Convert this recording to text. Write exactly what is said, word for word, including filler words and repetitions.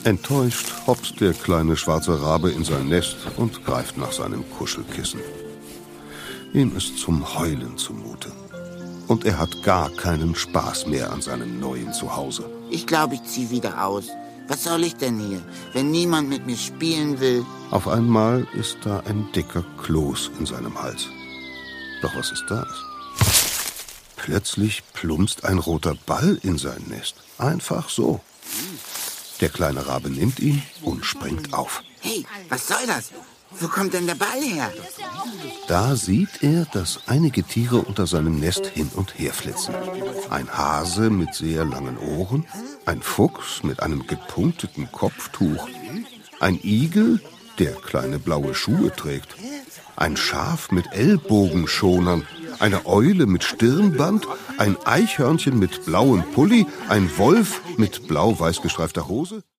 Enttäuscht hopst der kleine schwarze Rabe in sein Nest und greift nach seinem Kuschelkissen. Ihm ist zum Heulen zumute. Und er hat gar keinen Spaß mehr an seinem neuen Zuhause. Ich glaube, ich ziehe wieder aus. Was soll ich denn hier, wenn niemand mit mir spielen will? Auf einmal ist da ein dicker Kloß in seinem Hals. Doch was ist das? Plötzlich plumpst ein roter Ball in sein Nest. Einfach so. Der kleine Rabe nimmt ihn und springt auf. Hey, was soll das? Wo kommt denn der Ball her? Da sieht er, dass einige Tiere unter seinem Nest hin und her flitzen. Ein Hase mit sehr langen Ohren, ein Fuchs mit einem gepunkteten Kopftuch, ein Igel, der kleine blaue Schuhe trägt, ein Schaf mit Ellbogenschonern, eine Eule mit Stirnband, ein Eichhörnchen mit blauem Pulli, ein Wolf mit blau-weiß gestreifter Hose.